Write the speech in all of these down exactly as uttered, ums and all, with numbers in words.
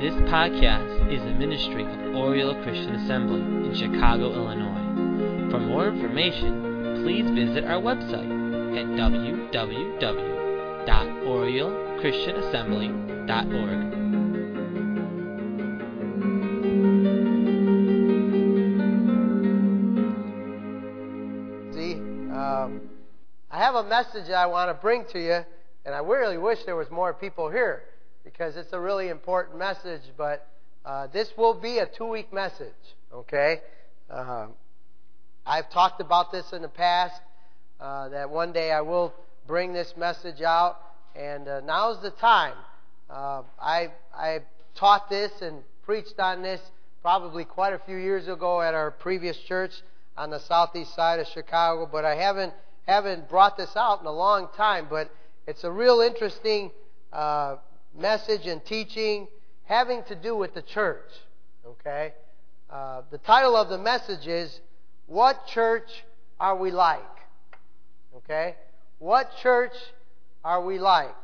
This podcast is a ministry of Oriole Christian Assembly in Chicago, Illinois. For more information, please visit our website at w w w dot oriole christian assembly dot org. See, um, I have a message that I want to bring to you, and I really wish there was more people here because it's a really important message, but uh, this will be a two-week message, okay? Uh, I've talked about this in the past, uh, that one day I will bring this message out, and uh, now's the time. Uh, I, I taught this and preached on this probably quite a few years ago at our previous church on the southeast side of Chicago, but I haven't haven't brought this out in a long time, but it's a real interesting uh, message and teaching having to do with the church, okay? Uh, the title of the message is, What Church Are We Like? Okay? What church are we like?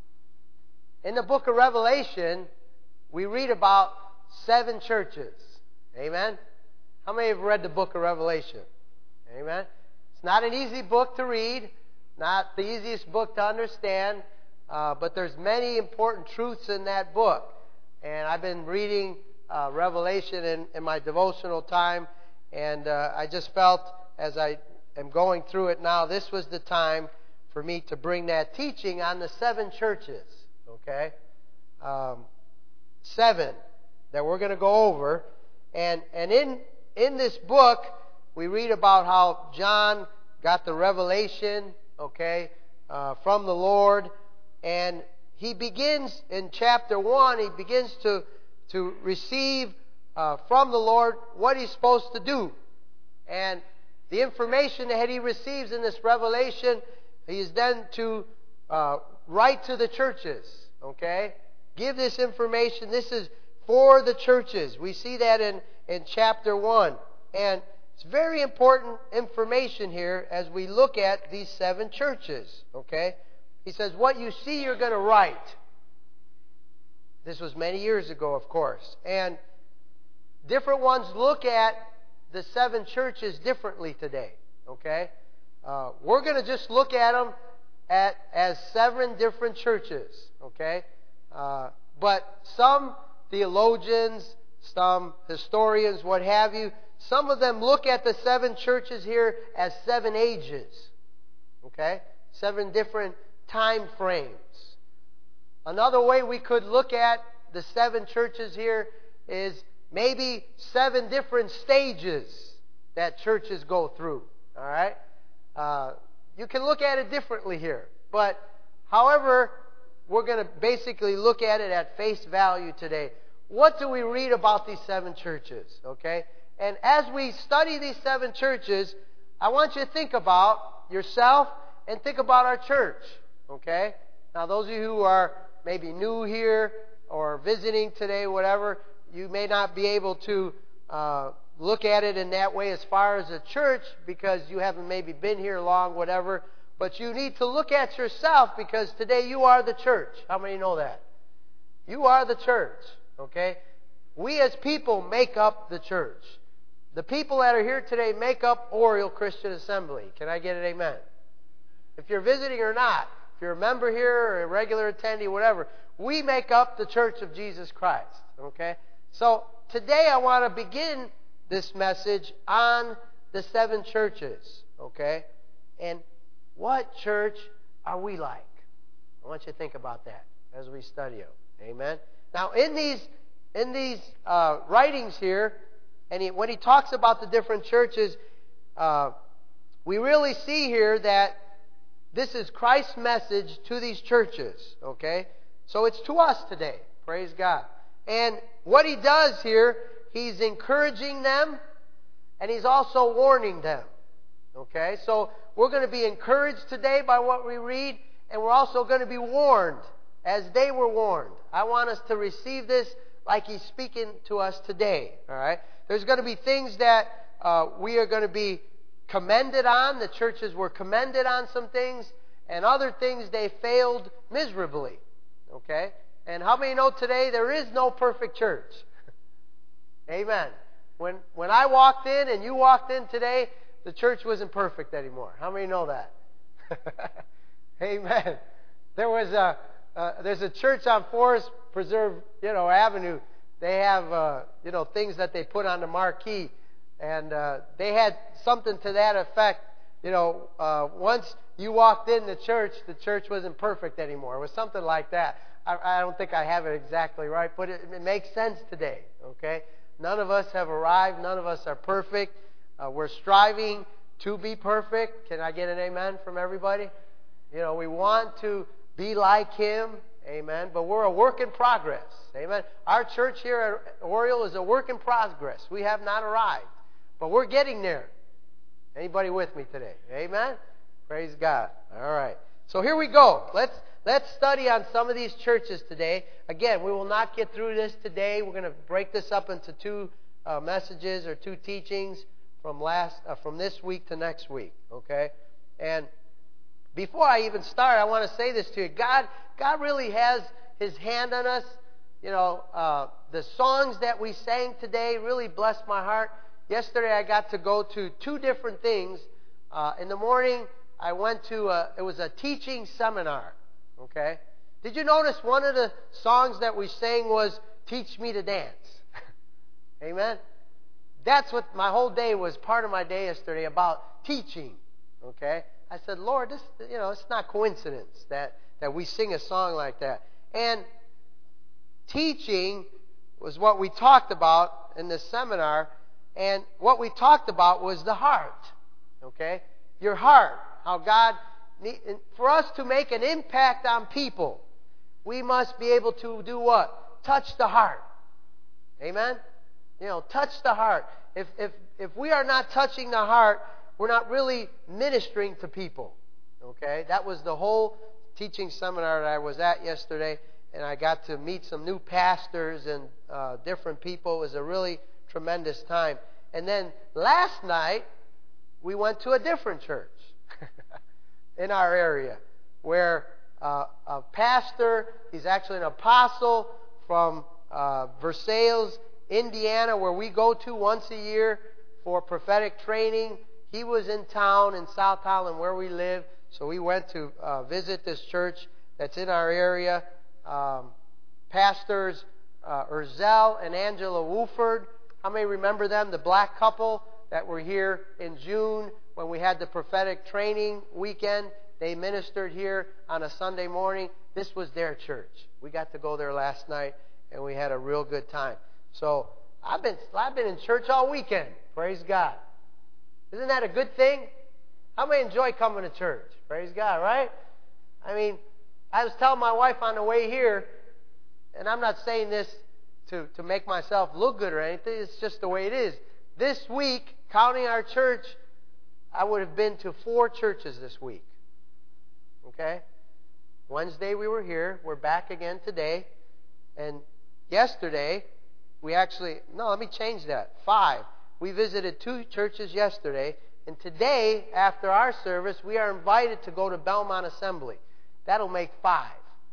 In the book of Revelation, we read about seven churches. Amen? How many have read the book of Revelation? Amen? It's not an easy book to read, not the easiest book to understand, uh, but there's many important truths in that book. And I've been reading uh, Revelation in, in my devotional time, and uh, I just felt as I am going through it now, this was the time for me to bring that teaching on the seven churches, okay? Um, seven that we're going to go over. And and in in this book, we read about how John got the revelation, okay, uh, from the Lord. And he begins in chapter one, he begins to, to receive uh, from the Lord what he's supposed to do. And the information that he receives in this revelation, he is then to uh, write to the churches, okay? Give this information. This is for the churches. We see that in, in chapter one. And it's very important information here as we look at these seven churches, okay? He says, what you see, you're going to write. This was many years ago, of course. And different ones look at the seven churches differently today, okay? Uh, we're going to just look at them at, as seven different churches, okay? Uh, but some theologians, some historians, what have you, some of them look at the seven churches here as seven ages, okay? Seven different time frames. Another way we could look at the seven churches here is maybe seven different stages that churches go through, all right? Uh, you can look at it differently here. But, however, we're going to basically look at it at face value today. What do we read about these seven churches? Okay? And as we study these seven churches, I want you to think about yourself and think about our church. Okay? Now, those of you who are maybe new here or visiting today, whatever, you may not be able to uh, look at it in that way as far as a church because you haven't maybe been here long, whatever. But you need to look at yourself because today you are the church. How many know that? You are the church, okay? We as people make up the church. The people that are here today make up Oriole Christian Assembly. Can I get an amen? If you're visiting or not, if you're a member here or a regular attendee, whatever, we make up the Church of Jesus Christ, okay? So today I want to begin this message on the seven churches, okay? And what church are we like? I want you to think about that as we study it. Amen? Now, in these in these uh, writings here, and he, when he talks about the different churches, uh, we really see here that this is Christ's message to these churches. Okay? So it's to us today. Praise God. And what he does here, he's encouraging them, and he's also warning them. Okay? So we're going to be encouraged today by what we read, and we're also going to be warned as they were warned. I want us to receive this like he's speaking to us today. All right? There's going to be things that uh, we are going to be commended on. The churches were commended on some things, and other things they failed miserably. Okay? And how many know today there is no perfect church? Amen. When when I walked in and you walked in today, the church wasn't perfect anymore. How many know that? Amen. There was a uh, there's a church on Forest Preserve, you know, Avenue. They have uh, you know things that they put on the marquee, and uh, they had something to that effect. You know, uh, once you walked in the church, the church wasn't perfect anymore. It was something like that. I, I don't think I have it exactly right, but it, it makes sense today. Okay, none of us have arrived. None of us are perfect. Uh, we're striving to be perfect. Can I get an amen from everybody? You know, we want to be like Him. Amen. But we're a work in progress. Amen. Our church here at Oriole is a work in progress. We have not arrived, but we're getting there. Anybody with me today? Amen. Praise God. All right. So here we go. Let's let's study on some of these churches today. Again, we will not get through this today. We're going to break this up into two uh, messages or two teachings from last uh, from this week to next week. Okay. And before I even start, I want to say this to you. God, God really has His hand on us. You know, uh, the songs that we sang today really blessed my heart. Yesterday, I got to go to two different things. Uh, in the morning, I went to a, it was a teaching seminar. Okay, did you notice one of the songs that we sang was "Teach Me to Dance"? Amen. That's what my whole day was. Part of my day yesterday about teaching. Okay. I said, Lord, this, you know, it's not coincidence that, that we sing a song like that. And teaching was what we talked about in this seminar. And what we talked about was the heart. Okay? Your heart. How God, for us to make an impact on people, we must be able to do what? Touch the heart. Amen? You know, touch the heart. If, if, if we are not touching the heart, we're not really ministering to people. Okay? That was the whole teaching seminar that I was at yesterday, and I got to meet some new pastors and uh, different people. It was a really tremendous time. And then last night, we went to a different church in our area where uh, a pastor, he's actually an apostle from uh, Versailles, Indiana, where we go to once a year for prophetic training. He was in town in South Holland where we live, so we went to uh, visit this church that's in our area. Um, pastors uh, Urzel and Angela Woolford. How many remember them? The black couple that were here in June when we had the prophetic training weekend. They ministered here on a Sunday morning. This was their church. We got to go there last night, and we had a real good time. So I've been I've been in church all weekend. Praise God. Isn't that a good thing? How many enjoy coming to church? Praise God, right? I mean, I was telling my wife on the way here, and I'm not saying this to, to make myself look good or anything. It's just the way it is. This week, counting our church, I would have been to four churches this week. Okay? Wednesday we were here. We're back again today. And yesterday, we actually, no, let me change that. Five. We visited two churches yesterday, and today, after our service, we are invited to go to Belmont Assembly. That'll make five.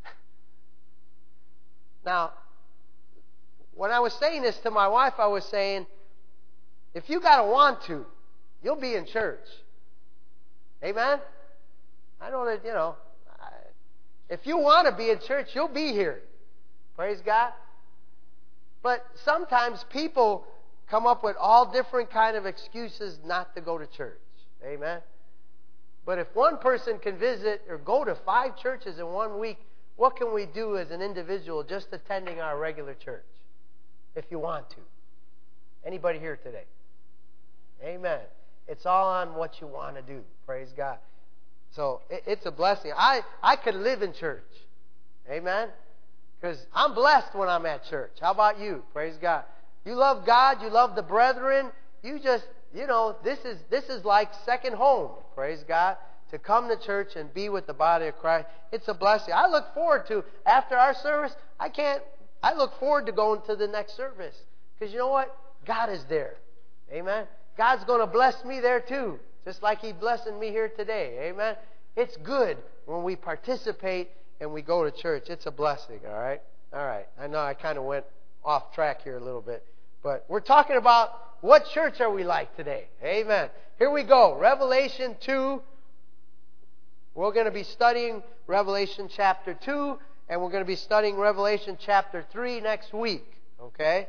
Now, when I was saying this to my wife, I was saying, if you got to want to, you'll be in church. Amen? I know that, you know, if you want to be in church, you'll be here. Praise God. But sometimes people come up with all different kind of excuses not to go to church. Amen? But if one person can visit or go to five churches in one week, what can we do as an individual just attending our regular church? If you want to. Anybody here today? Amen. It's all on what you want to do. Praise God. So it, it's a blessing. I, I could live in church. Amen? Because I'm blessed when I'm at church. How about you? Praise God. You love God, you love the brethren, you just, you know, this is this is like second home, praise God, to come to church and be with the body of Christ. It's a blessing. I look forward to, after our service, I can't, I look forward to going to the next service. Because you know what? God is there. Amen? God's going to bless me there too, just like He's blessing me here today. Amen? It's good when we participate and we go to church. It's a blessing, all right? All right. I know I kind of went off track here a little bit. But we're talking about what church are we like today? Amen. Here we go. Revelation two. We're going to be studying Revelation chapter two, and we're going to be studying Revelation chapter three next week. Okay?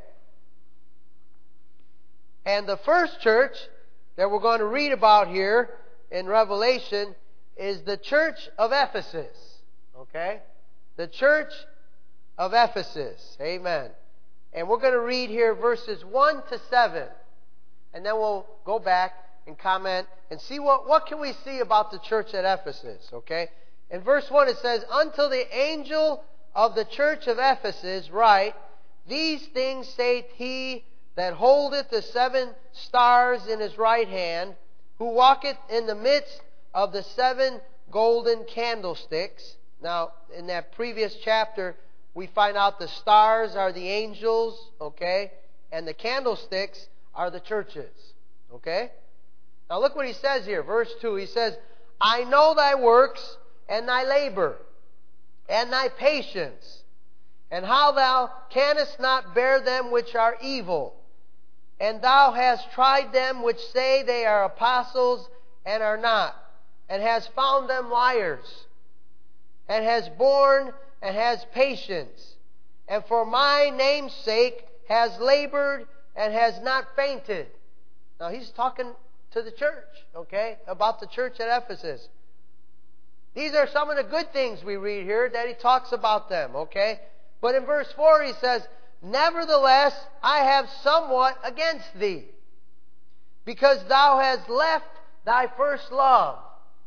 And the first church that we're going to read about here in Revelation is the church of Ephesus. Okay? The church of Ephesus. Amen. And we're going to read here verses one to seven. And then we'll go back and comment and see what, what can we see about the church at Ephesus. Okay? In verse one it says, "Until the angel of the church of Ephesus write, These things saith he that holdeth the seven stars in his right hand, who walketh in the midst of the seven golden candlesticks." Now, in that previous chapter, we find out the stars are the angels, okay? And the candlesticks are the churches, okay? Now look what he says here, verse two. He says, "I know thy works, and thy labor, and thy patience, and how thou canst not bear them which are evil. And thou hast tried them which say they are apostles, and are not, and hast found them liars, and hast borne and has patience, and for my name's sake has labored and has not fainted." Now he's talking to the church, okay, about the church at Ephesus. These are some of the good things we read here that he talks about them, okay? But in verse four he says, "Nevertheless, I have somewhat against thee, because thou hast left thy first love.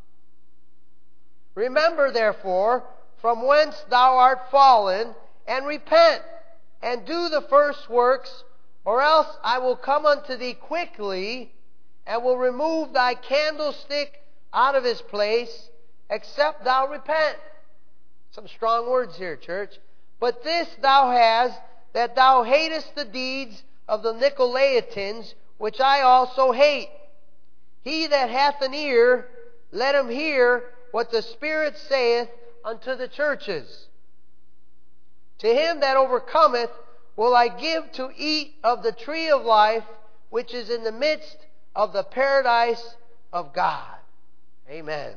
Remember, therefore, from whence thou art fallen, and repent, and do the first works, or else I will come unto thee quickly, and will remove thy candlestick out of his place, except thou repent." Some strong words here, church. "But this thou hast, that thou hatest the deeds of the Nicolaitans, which I also hate. He that hath an ear, let him hear what the Spirit saith unto the churches. To him that overcometh will I give to eat of the tree of life, which is in the midst of the paradise of God." Amen.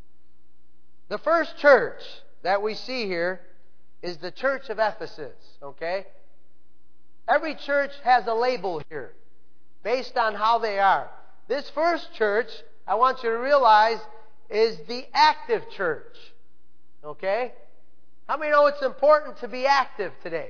The first church that we see here is the church of Ephesus. Okay? Every church has a label here based on how they are. This first church, I want you to realize, is the active church. Okay? How many know it's important to be active today?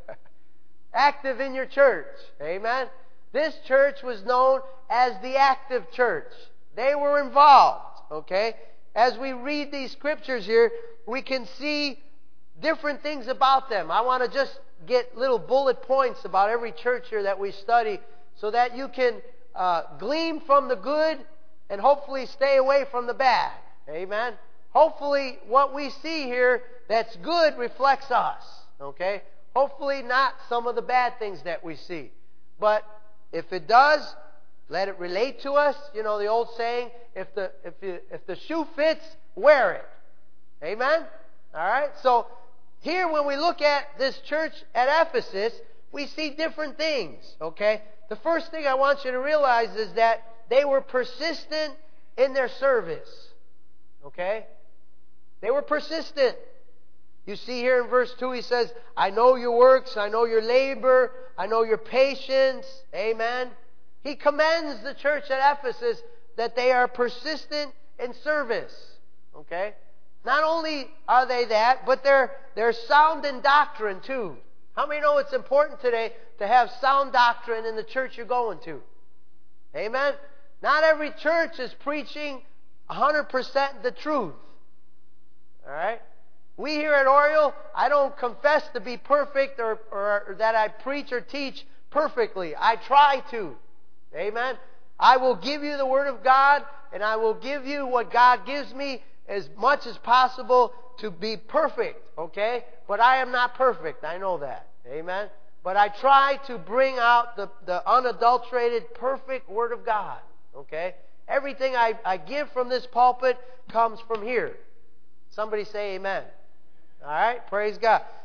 Active in your church. Amen? This church was known as the active church. They were involved. Okay? As we read these scriptures here, we can see different things about them. I want to just get little bullet points about every church here that we study so that you can uh, glean from the good and hopefully stay away from the bad. Amen? Hopefully what we see here that's good reflects us. Okay? Hopefully not some of the bad things that we see. But if it does, let it relate to us. You know the old saying, if the if you, if the shoe fits, wear it. Amen? All right? So here when we look at this church at Ephesus, we see different things. Okay? The first thing I want you to realize is that they were persistent in their service. Okay? They were persistent. You see here in verse two, he says, "I know your works, I know your labor, I know your patience." Amen. He commends the church at Ephesus that they are persistent in service. Okay? Not only are they that, but they're, they're sound in doctrine too. How many know it's important today to have sound doctrine in the church you're going to? Amen? Not every church is preaching one hundred percent the truth. All right? We here at Oriole, I don't confess to be perfect or, or, or that I preach or teach perfectly. I try to. Amen? I will give you the Word of God, and I will give you what God gives me as much as possible to be perfect. Okay? But I am not perfect. I know that. Amen? But I try to bring out the, the unadulterated, perfect Word of God. Okay? Everything I, I give from this pulpit comes from here. Somebody say amen. All right? Praise God.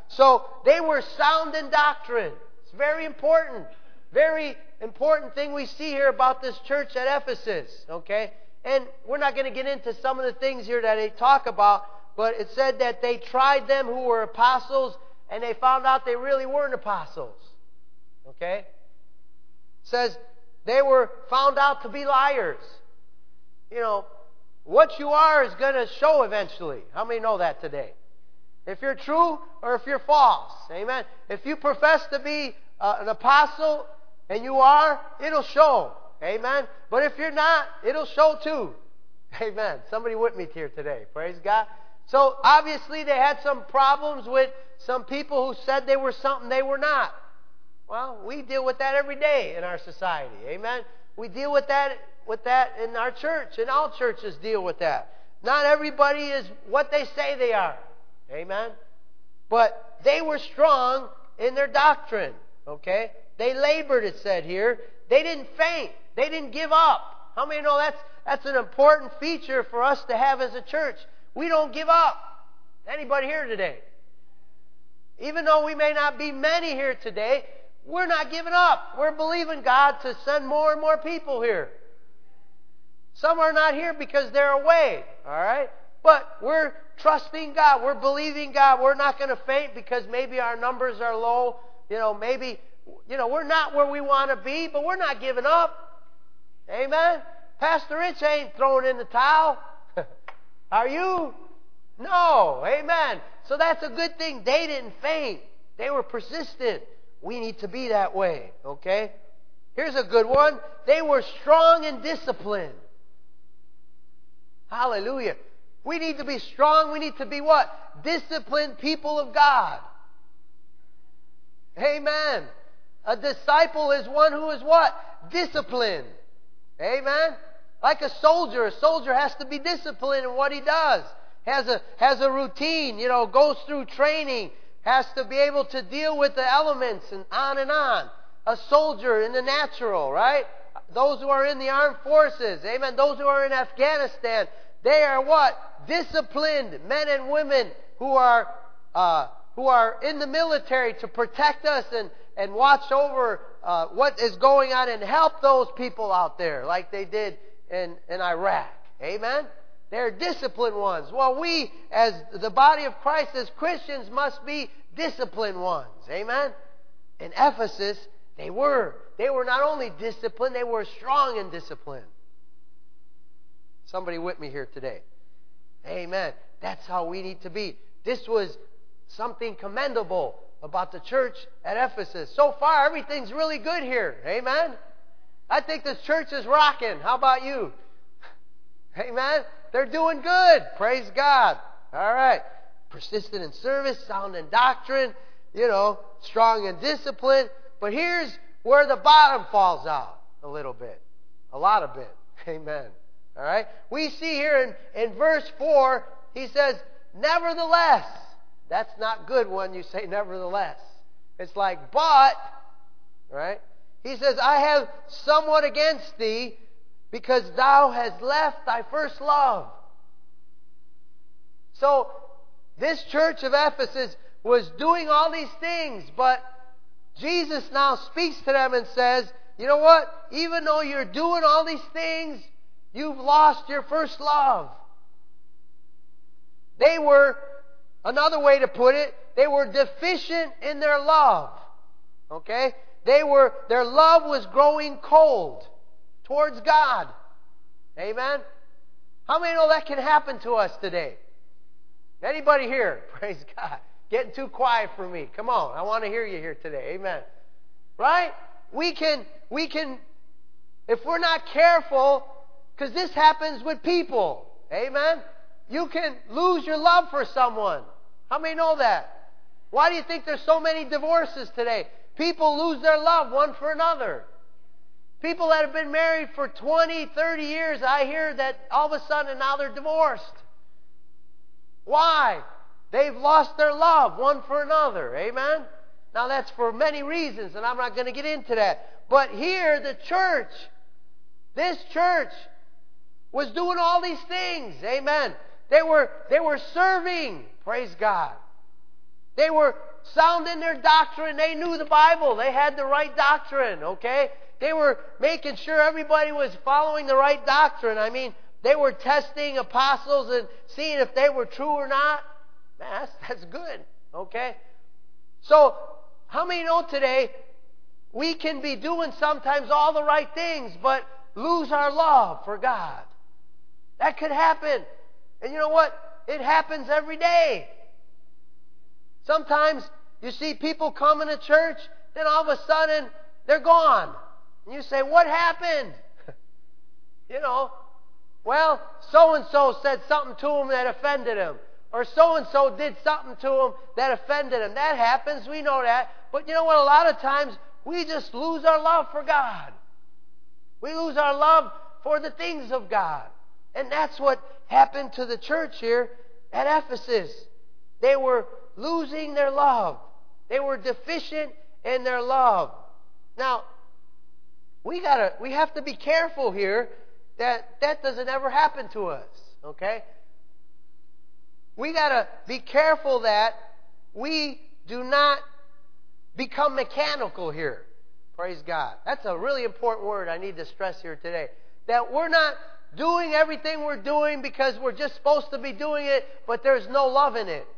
So they were sound in doctrine. It's very important. Very important thing we see here about this church at Ephesus. Okay? And we're not going to get into some of the things here that they talk about, but it said that they tried them who were apostles, and they found out they really weren't apostles. Okay? It says they were found out to be liars. You know, what you are is going to show eventually. How many know that today? If you're true or if you're false. Amen? If you profess to be uh, an apostle and you are, it'll show. Amen? But if you're not, it'll show too. Amen. Somebody with me here today. Praise God. So obviously they had some problems with some people who said they were something they were not. Well, we deal with that every day in our society. Amen? We deal with that with that in our church, and all churches deal with that. Not everybody is what they say they are. Amen? But they were strong in their doctrine. Okay? They labored, it said here. They didn't faint. They didn't give up. How many know that's that's an important feature for us to have as a church? We don't give up. Anybody here today? Even though we may not be many here today, we're not giving up. We're believing God to send more and more people here. Some are not here because they're away. All right? But we're trusting God. We're believing God. We're not going to faint because maybe our numbers are low. You know, maybe, you know, we're not where we want to be, but we're not giving up. Amen? Pastor Rich ain't throwing in the towel. Are you? No. Amen. So that's a good thing. They didn't faint. They were persistent. We need to be that way. Okay? Here's a good one. They were strong in discipline. Hallelujah. We need to be strong. We need to be what? Disciplined people of God. Amen. A disciple is one who is what? Disciplined. Amen. Like a soldier. A soldier has to be disciplined in what he does. Has a, has a routine, you know, goes through training. Has to be able to deal with the elements and on and on. A soldier in the natural, right? Those who are in the armed forces, amen. Those who are in Afghanistan, they are what? Disciplined men and women who are uh, who are in the military to protect us and, and watch over uh, what is going on and help those people out there like they did in, in Iraq. Amen? They're disciplined ones. Well, we, as the body of Christ, as Christians, must be disciplined ones. Amen? In Ephesus, they were. They were not only disciplined, they were strong in discipline. Somebody with me here today. Amen. That's how we need to be. This was something commendable about the church at Ephesus. So far, everything's really good here. Amen. I think this church is rocking. How about you? Amen. They're doing good. Praise God. All right. Persistent in service, sound in doctrine, you know, strong in discipline. But here's where the bottom falls out a little bit. A lot of bit. Amen. All right. We see here in, in verse four, he says, nevertheless. That's not good when you say nevertheless. It's like, but, right? He says, I have somewhat against thee, because thou hast left thy first love. So, this church of Ephesus was doing all these things, but Jesus now speaks to them and says, you know what? Even though you're doing all these things, you've lost your first love. They were, another way to put it, they were deficient in their love. Okay? They were, their love was growing cold towards God. Amen? How many know that can happen to us today? Anybody here? Praise God. Getting too quiet for me. Come on. I want to hear you here today. Amen. Right? We can, we can, if we're not careful, because this happens with people. Amen? You can lose your love for someone. How many know that? Why do you think there's so many divorces today? People lose their love one for another. People that have been married for twenty, thirty years, I hear that all of a sudden now they're divorced. Why? They've lost their love one for another. Amen? Now that's for many reasons, and I'm not going to get into that. But here, the church, this church, was doing all these things. Amen. They were, they were serving. Praise God. They were sound in their doctrine. They knew the Bible. They had the right doctrine, okay? They were making sure everybody was following the right doctrine. I mean, they were testing apostles and seeing if they were true or not. Man, that's, that's good, okay? So, how many know today we can be doing sometimes all the right things, but lose our love for God? That could happen. And you know what? It happens every day. Sometimes you see people coming to church, then all of a sudden they're gone. And you say, what happened? You know, well, so-and-so said something to him that offended him. Or so-and-so did something to him that offended him. That happens. We know that. But you know what? A lot of times we just lose our love for God. We lose our love for the things of God. And that's what happened to the church here at Ephesus. They were losing their love. They were deficient in their love. Now, we gotta, we have to be careful here that that doesn't ever happen to us. Okay? We gotta be careful that we do not become mechanical here. Praise God. That's a really important word I need to stress here today. That we're not doing everything we're doing because we're just supposed to be doing it, but there's no love in it.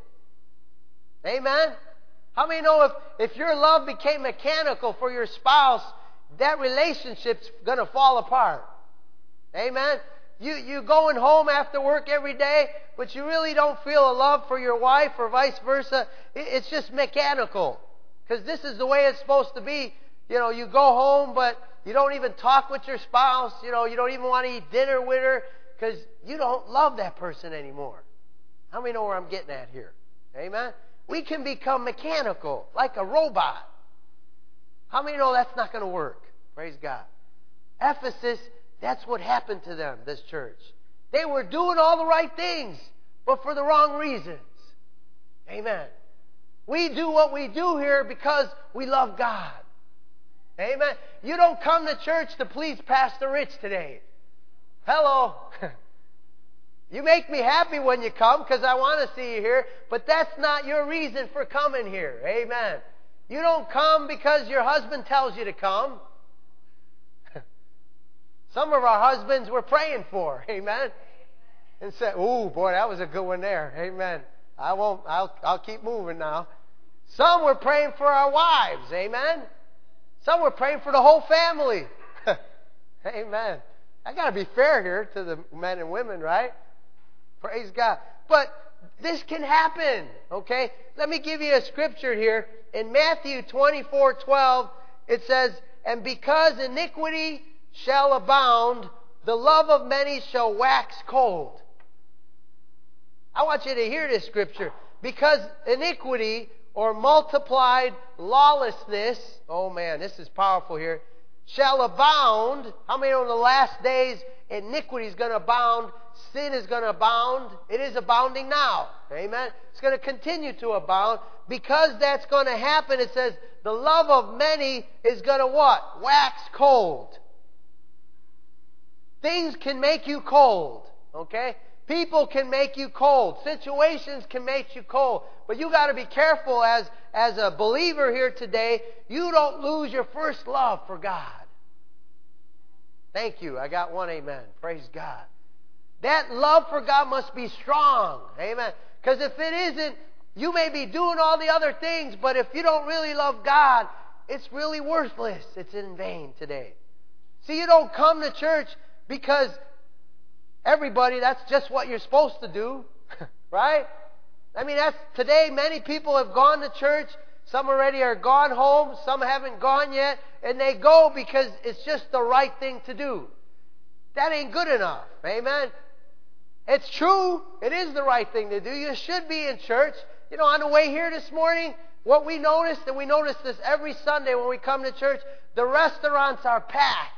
Amen? How many know if, if your love became mechanical for your spouse, that relationship's going to fall apart? Amen? You, you going home after work every day, but you really don't feel a love for your wife or vice versa. It, it's just mechanical. Because this is the way it's supposed to be. You know, you go home, but you don't even talk with your spouse. You know, you don't even want to eat dinner with her because you don't love that person anymore. How many know where I'm getting at here? Amen? We can become mechanical, like a robot. How many know that's not going to work? Praise God. Ephesus, that's what happened to them, this church. They were doing all the right things, but for the wrong reasons. Amen. We do what we do here because we love God. Amen. You don't come to church to please Pastor Rich today. Hello. You make me happy when you come because I want to see you here, but that's not your reason for coming here. Amen. You don't come because your husband tells you to come. Some of our husbands we're praying for. Amen. And say, "Ooh, boy, that was a good one there." Amen. I won't. I'll. I'll keep moving now. Some we're praying for our wives. Amen. Some we're praying for the whole family. Amen. I got to be fair here to the men and women, right? Praise God. But this can happen, okay? Let me give you a scripture here. In Matthew twenty-four twelve, it says, "And because iniquity shall abound, the love of many shall wax cold." I want you to hear this scripture. Because iniquity, or multiplied lawlessness, oh man, this is powerful here, shall abound. How many know in the last days iniquity is going to abound? Sin is going to abound. It is abounding now. Amen. It's going to continue to abound. Because that's going to happen, it says, the love of many is going to what? Wax cold. Things can make you cold. Okay? People can make you cold. Situations can make you cold. But you got to be careful as, as a believer here today. You don't lose your first love for God. Thank you. I got one amen. Praise God. That love for God must be strong. Amen. Because if it isn't, you may be doing all the other things, but if you don't really love God, it's really worthless. It's in vain today. See, you don't come to church because everybody, that's just what you're supposed to do. Right? I mean, that's today many people have gone to church. Some already are gone home. Some haven't gone yet. And they go because it's just the right thing to do. That ain't good enough. Amen? It's true. It is the right thing to do. You should be in church. You know, on the way here this morning, what we noticed, and we notice this every Sunday when we come to church, the restaurants are packed.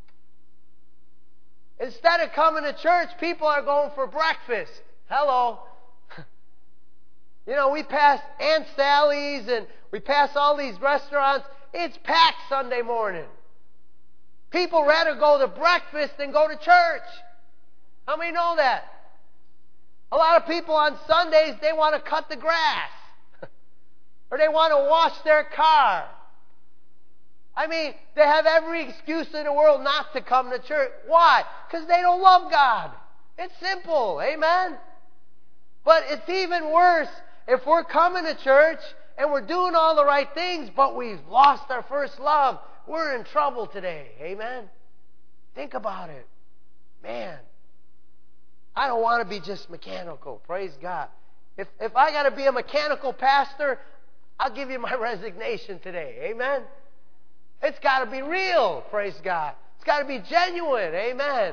Instead of coming to church, people are going for breakfast. Hello. You know, we pass Aunt Sally's and we pass all these restaurants. It's packed Sunday morning. People rather go to breakfast than go to church. How many know that? A lot of people on Sundays, they want to cut the grass. Or they want to wash their car. I mean, they have every excuse in the world not to come to church. Why? Because they don't love God. It's simple. Amen? But it's even worse if we're coming to church and we're doing all the right things, but we've lost our first love. We're in trouble today. Amen? Think about it. Man, I don't want to be just mechanical. Praise God. If, if I got to be a mechanical pastor, I'll give you my resignation today. Amen? It's got to be real. Praise God. It's got to be genuine. Amen?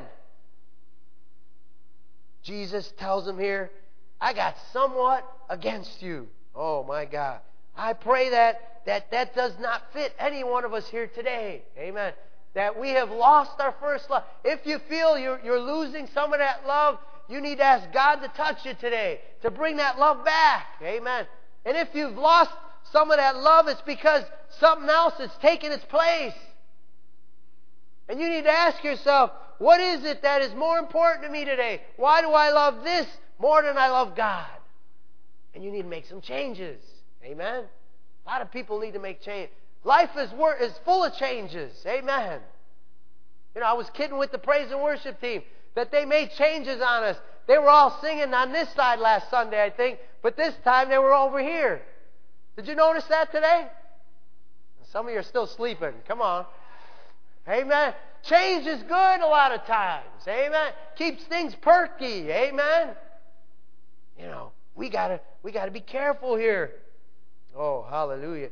Jesus tells him here, I got somewhat against you. Oh, my God. I pray that that, that does not fit any one of us here today. Amen. That we have lost our first love. If you feel you're, you're losing some of that love, you need to ask God to touch you today, to bring that love back. Amen. And if you've lost some of that love, it's because something else has taken its place. And you need to ask yourself, what is it that is more important to me today? Why do I love this more than I love God? And you need to make some changes. Amen. A lot of people need to make change. Life is wor- is full of changes. Amen. You know, I was kidding with the praise and worship team that they made changes on us. They were all singing on this side last Sunday, I think, but this time they were over here. Did you notice that today? Some of you are still sleeping. Come on. Amen. Change is good a lot of times. Amen. Keeps things perky. Amen. You know, we gotta we gotta be careful here. Oh, hallelujah.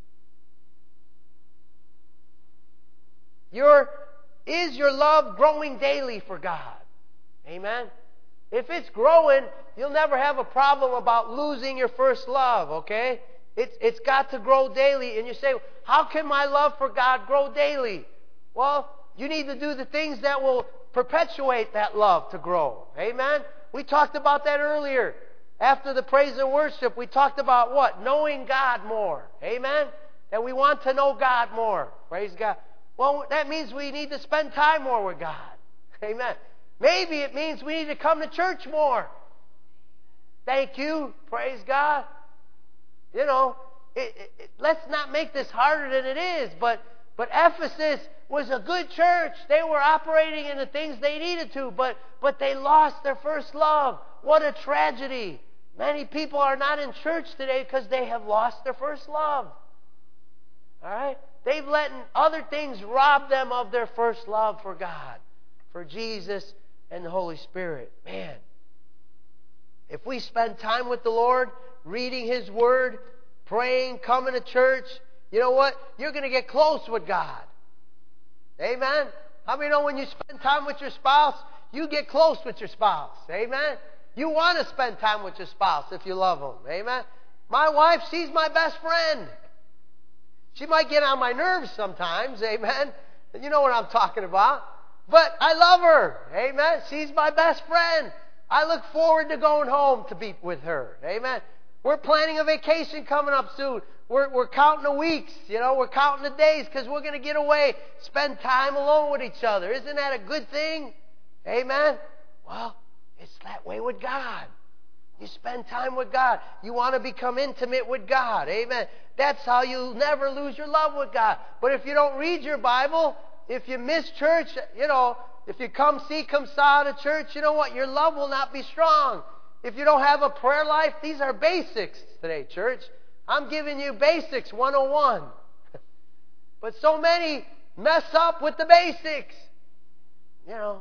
Your is your love growing daily for God? Amen. If it's growing, you'll never have a problem about losing your first love, okay? It's it's got to grow daily. And you say, how can my love for God grow daily? Well, you need to do the things that will perpetuate that love to grow. Amen? We talked about that earlier. After the praise and worship, we talked about what? Knowing God more. Amen? That we want to know God more. Praise God. Well, that means we need to spend time more with God. Amen. Maybe it means we need to come to church more. Thank you. Praise God. You know, it, it, it, let's not make this harder than it is, but But Ephesus was a good church. They were operating in the things they needed to, but, but they lost their first love. What a tragedy. Many people are not in church today because they have lost their first love. All right? They've let other things rob them of their first love for God, for Jesus and the Holy Spirit. Man, if we spend time with the Lord, reading His Word, praying, coming to church, you know what? You're going to get close with God. Amen? How many know when you spend time with your spouse, you get close with your spouse? Amen? You want to spend time with your spouse if you love them. Amen? My wife, she's my best friend. She might get on my nerves sometimes. Amen? You know what I'm talking about. But I love her. Amen? She's my best friend. I look forward to going home to be with her. Amen? We're planning a vacation coming up soon. We're, we're counting the weeks, you know, we're counting the days because we're going to get away, spend time alone with each other. Isn't that a good thing? Amen? Well, it's that way with God. You spend time with God. You want to become intimate with God. Amen? That's how you'll never lose your love with God. But if you don't read your Bible, if you miss church, you know, if you come see, come saw to church, you know what? Your love will not be strong. If you don't have a prayer life, these are basics today, church. I'm giving you basics one oh one. But so many mess up with the basics. You know,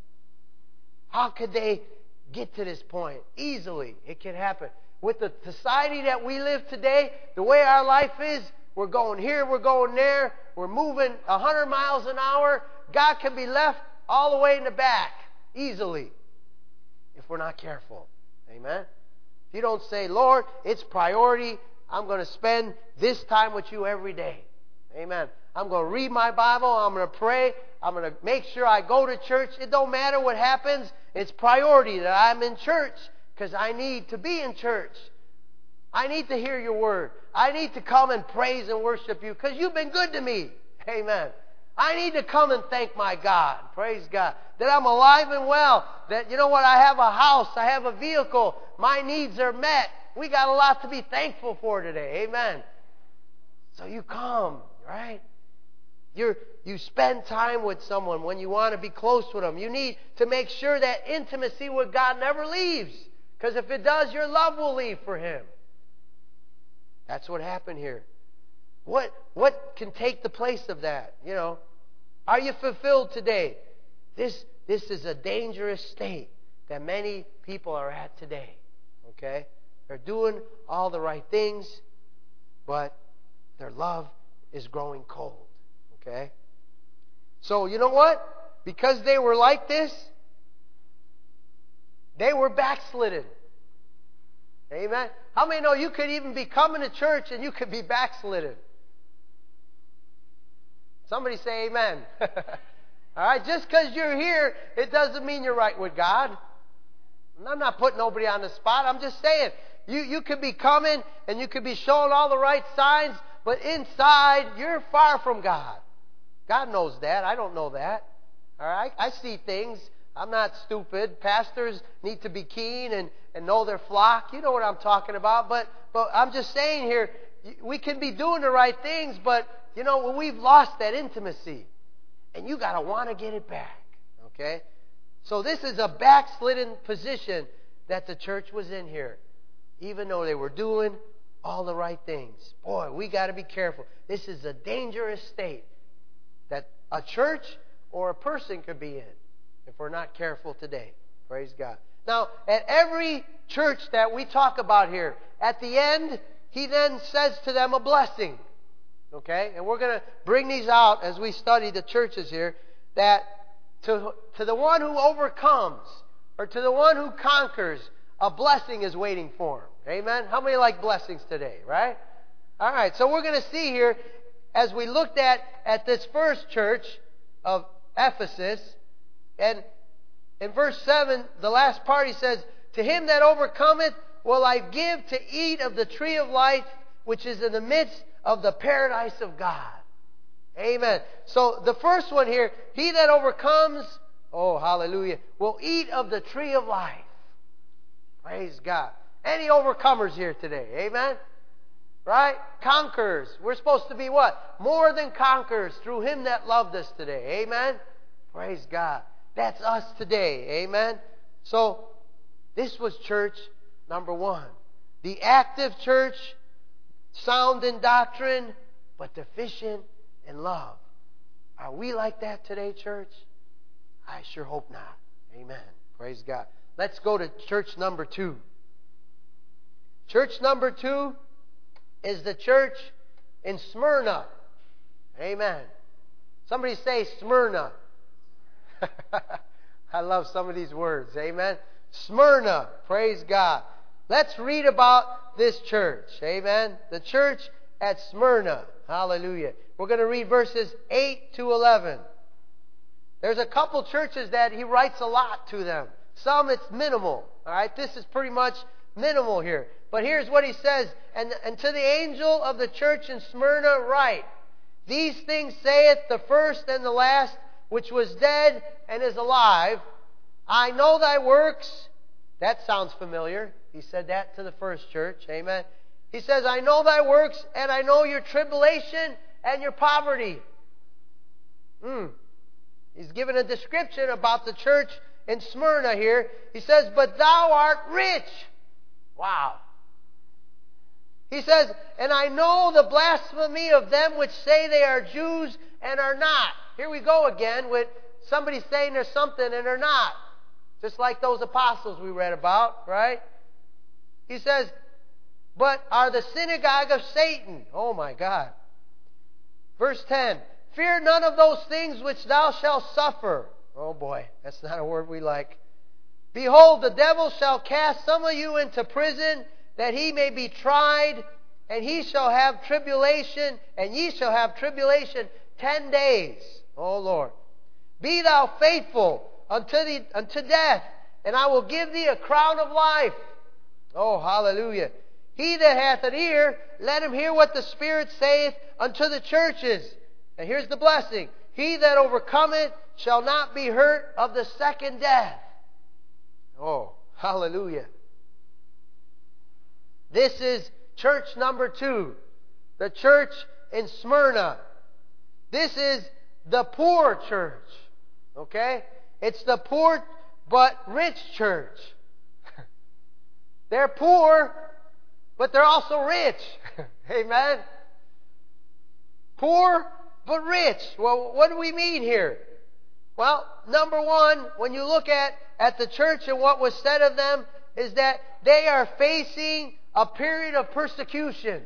how could they get to this point? Easily, it can happen. With the society that we live today, the way our life is, we're going here, we're going there, we're moving one hundred miles an hour. God can be left all the way in the back, easily, if we're not careful. Amen? If you don't say, Lord, it's priority, I'm going to spend this time with you every day. Amen. I'm going to read my Bible. I'm going to pray. I'm going to make sure I go to church. It don't matter what happens. It's priority that I'm in church because I need to be in church. I need to hear your word. I need to come and praise and worship you because you've been good to me. Amen. I need to come and thank my God. Praise God. That I'm alive and well. That, you know what, I have a house. I have a vehicle. My needs are met. We got a lot to be thankful for today. Amen. So you come, right? You're, you spend time with someone when you want to be close with them. You need to make sure that intimacy with God never leaves. Because if it does, your love will leave for Him. That's what happened here. What, what can take the place of that? You know, are you fulfilled today? This, this is a dangerous state that many people are at today. Okay? They're doing all the right things, but their love is growing cold. Okay? So, you know what? Because they were like this, they were backslidden. Amen? How many know you could even be coming to church and you could be backslidden? Somebody say amen. All right? Just because you're here, it doesn't mean you're right with God. And I'm not putting nobody on the spot. I'm just saying, you, you could be coming and you could be showing all the right signs, but inside, you're far from God. God knows that. I don't know that. All right? I see things. I'm not stupid. Pastors need to be keen and, and know their flock. You know what I'm talking about. But, but I'm just saying here, we can be doing the right things, but, you know, when we've lost that intimacy, and you got to want to get it back. Okay? So this is a backslidden position that the church was in here. Even though they were doing all the right things. Boy, we got to be careful. This is a dangerous state that a church or a person could be in if we're not careful today. Praise God. Now, at every church that we talk about here, at the end, he then says to them a blessing. Okay? And we're going to bring these out as we study the churches here, that to, to the one who overcomes, or to the one who conquers, a blessing is waiting for him. Amen? How many like blessings today, right? All right, so we're going to see here, as we looked at, at this first church of Ephesus, and in verse seven, the last part, he says, to him that overcometh will I give to eat of the tree of life, which is in the midst of the paradise of God. Amen. So the first one here, he that overcomes, oh, hallelujah, will eat of the tree of life. Praise God. Any overcomers here today? Amen? Right? Conquerors. We're supposed to be what? More than conquerors through Him that loved us today. Amen? Praise God. That's us today. Amen? So, this was church number one. The active church, sound in doctrine, but deficient in love. Are we like that today, church? I sure hope not. Amen. Praise God. Let's go to church number two. Church number two is the church in Smyrna. Amen. Somebody say Smyrna. I love some of these words. Amen. Smyrna. Praise God. Let's read about this church. Amen. The church at Smyrna. Hallelujah. We're going to read verses eight to eleven. There's a couple churches that he writes a lot to them. Some it's minimal. All right. This is pretty much minimal here. But here's what he says. And, and to the angel of the church in Smyrna write, these things saith the first and the last, which was dead and is alive. I know thy works. That sounds familiar. He said that to the first church. Amen. He says, I know thy works, and I know your tribulation and your poverty. Hmm. He's given a description about the church in Smyrna here. He says, but thou art rich. Wow. He says, and I know the blasphemy of them which say they are Jews and are not. Here we go again with somebody saying there's something and they're not. Just like those apostles we read about, right? He says, but are the synagogue of Satan. Oh my God. Verse ten. Fear none of those things which thou shalt suffer. Oh boy, that's not a word we like. Behold, the devil shall cast some of you into prison, that he may be tried, and he shall have tribulation, and ye shall have tribulation ten days. Oh Lord. Be thou faithful unto the unto death, and I will give thee a crown of life. Oh, hallelujah. He that hath an ear, let him hear what the Spirit saith unto the churches. And here's the blessing. He that overcometh shall not be hurt of the second death. Oh, hallelujah. This is church number two, the church in Smyrna. This is the poor church. Okay? It's the poor but rich church. They're poor, but they're also rich. Amen? Poor but rich. Well, what do we mean here? Well, number one, when you look at, at the church and what was said of them, is that they are facing a period of persecution.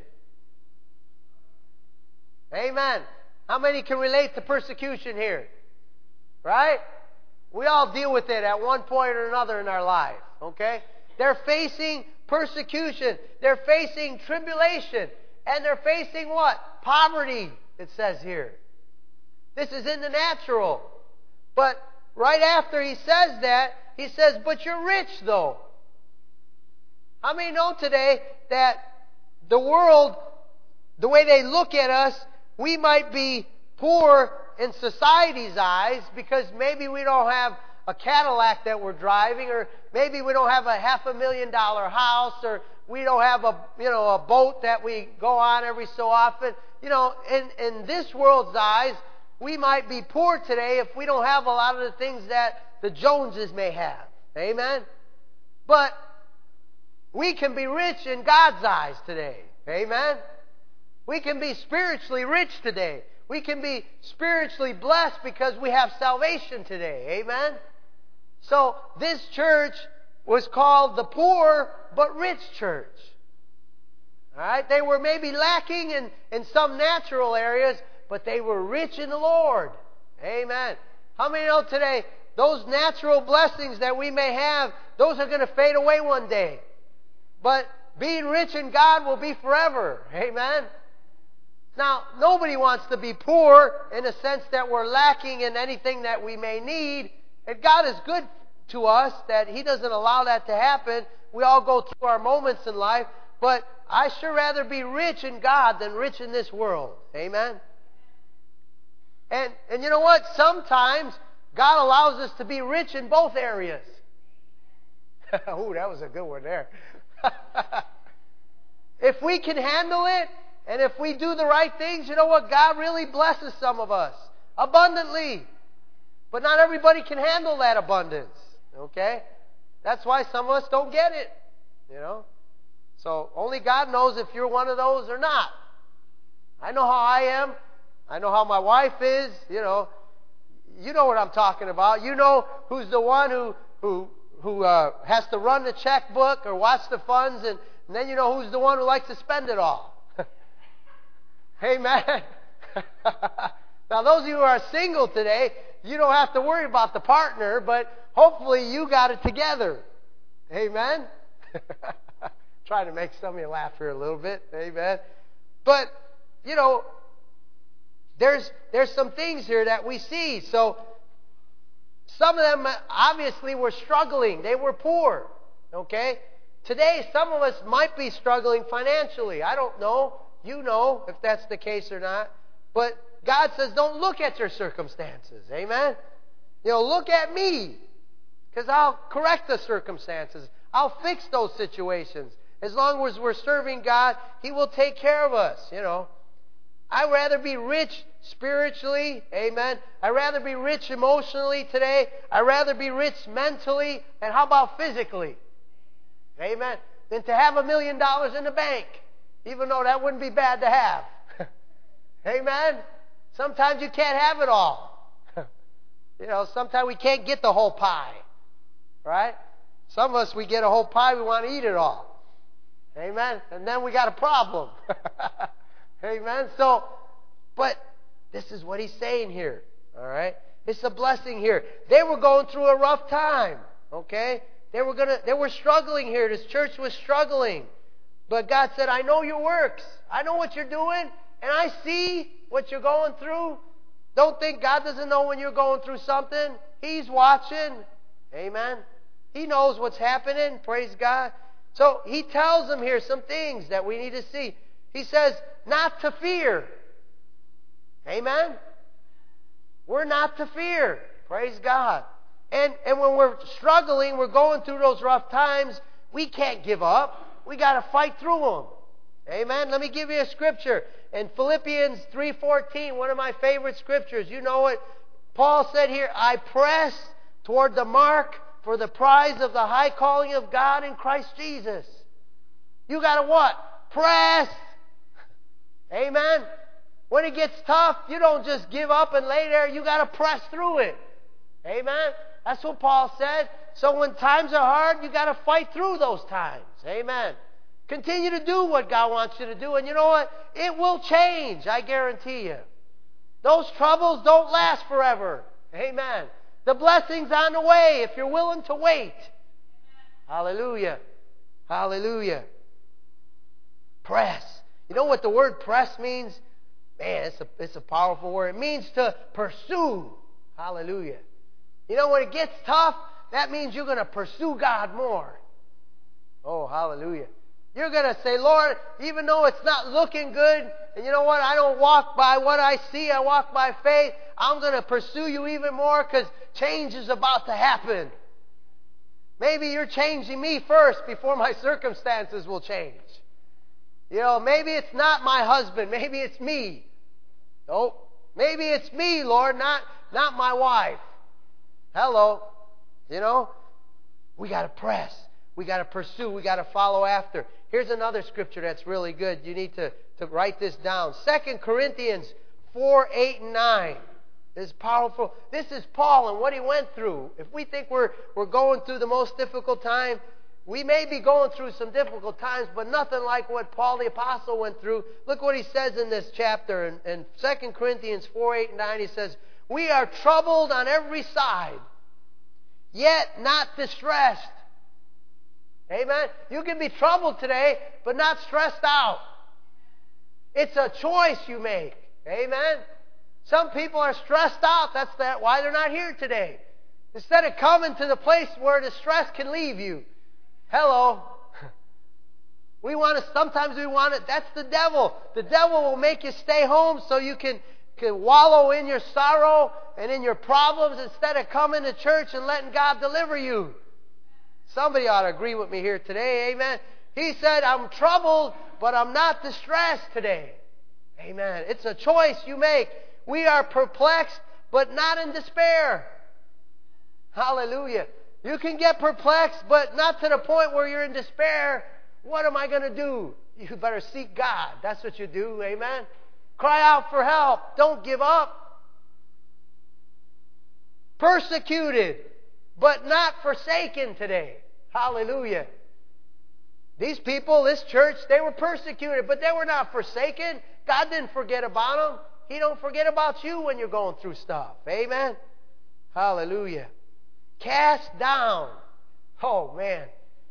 Amen. How many can relate to persecution here? Right? We all deal with it at one point or another in our life. Okay? They're facing persecution. They're facing tribulation. And they're facing what? Poverty, it says here. This is in the natural. But right after he says that, he says, but you're rich though. How many know today that the world, the way they look at us, we might be poor in society's eyes because maybe we don't have a Cadillac that we're driving, or maybe we don't have a half a million dollar house, or we don't have a you know a boat that we go on every so often. You know, in, in this world's eyes, we might be poor today if we don't have a lot of the things that the Joneses may have. Amen? But we can be rich in God's eyes today. Amen? We can be spiritually rich today. We can be spiritually blessed because we have salvation today. Amen? So this church was called the poor but rich church. All right? They were maybe lacking in, in some natural areas, but they were rich in the Lord. Amen. How many know today, those natural blessings that we may have, those are going to fade away one day. But being rich in God will be forever. Amen. Now, nobody wants to be poor in the sense that we're lacking in anything that we may need. And God is good to us that He doesn't allow that to happen. We all go through our moments in life. But I sure rather be rich in God than rich in this world. Amen. And, and you know what? Sometimes God allows us to be rich in both areas. Ooh, that was a good one there. If we can handle it, and if we do the right things, you know what? God really blesses some of us abundantly. But not everybody can handle that abundance. Okay? That's why some of us don't get it. You know? So only God knows if you're one of those or not. I know how I am. I know how my wife is. You know, you know what I'm talking about. You know who's the one who who who uh, has to run the checkbook or watch the funds, and, and then you know who's the one who likes to spend it all. Amen. Now, those of you who are single today, you don't have to worry about the partner, but hopefully you got it together. Amen. Trying to make some of you laugh here a little bit. Amen. But you know. There's, there's some things here that we see. So, some of them obviously were struggling. They were poor. Okay? Today, some of us might be struggling financially. I don't know. You know if that's the case or not. But God says, don't look at your circumstances. Amen? You know, look at me. Because I'll correct the circumstances. I'll fix those situations. As long as we're serving God, He will take care of us, you know. I'd rather be rich spiritually, amen. I'd rather be rich emotionally today. I'd rather be rich mentally, and how about physically? Amen. Than to have a million dollars in the bank, even though that wouldn't be bad to have. Amen. Sometimes you can't have it all. You know, sometimes we can't get the whole pie. Right? Some of us, we get a whole pie, we want to eat it all. Amen. And then we got a problem. Amen. So, but this is what he's saying here. All right. It's a blessing here. They were going through a rough time. Okay. They were gonna. They were struggling here. This church was struggling. But God said, "I know your works. I know what you're doing, and I see what you're going through. Don't think God doesn't know when you're going through something. He's watching. Amen. He knows what's happening. Praise God. So he tells them here some things that we need to see. He says, not to fear. Amen? We're not to fear. Praise God. And, and when we're struggling, we're going through those rough times, we can't give up. we got to fight through them. Amen. Let me give you a scripture. In Philippians three fourteen, one of my favorite scriptures. You know it. Paul said here, I press toward the mark for the prize of the high calling of God in Christ Jesus. You got to what? Press. Amen. When it gets tough, you don't just give up and lay there. You got to press through it. Amen. That's what Paul said. So when times are hard, you got to fight through those times. Amen. Continue to do what God wants you to do. And you know what? It will change, I guarantee you. Those troubles don't last forever. Amen. The blessing's on the way if you're willing to wait. Hallelujah. Hallelujah. Press. You know what the word press means? Man, it's a, it's a powerful word. It means to pursue. Hallelujah. You know, when it gets tough, that means you're going to pursue God more. Oh, hallelujah. You're going to say, Lord, even though it's not looking good, and you know what, I don't walk by what I see, I walk by faith, I'm going to pursue you even more because change is about to happen. Maybe you're changing me first before my circumstances will change. You know, maybe it's not my husband, maybe it's me. Nope. Maybe it's me, Lord, not, not my wife. Hello. You know, we got to press. We got to pursue. We got to follow after. Here's another scripture that's really good. You need to, to write this down. Second Corinthians four, eight, and nine. This is powerful. This is Paul and what he went through. If we think we're, we're going through the most difficult time, we may be going through some difficult times, but nothing like what Paul the Apostle went through. Look what he says in this chapter. In, in Second Corinthians four, eight, and nine, he says, we are troubled on every side, yet not distressed. Amen. You can be troubled today, but not stressed out. It's a choice you make. Amen. Some people are stressed out. That's that why they're not here today. Instead of coming to the place where the stress can leave you. Hello. We want to, sometimes we want it. That's the devil. The devil will make you stay home so you can, can wallow in your sorrow and in your problems instead of coming to church and letting God deliver you. Somebody ought to agree with me here today. Amen. He said, I'm troubled, but I'm not distressed today. Amen. It's a choice you make. We are perplexed, but not in despair. Hallelujah. You can get perplexed, but not to the point where you're in despair. What am I going to do? You better seek God. That's what you do. Amen. Cry out for help. Don't give up. Persecuted, but not forsaken today. Hallelujah. These people, this church, they were persecuted, but they were not forsaken. God didn't forget about them. He don't forget about you when you're going through stuff. Amen. Hallelujah. Cast down. Oh, man.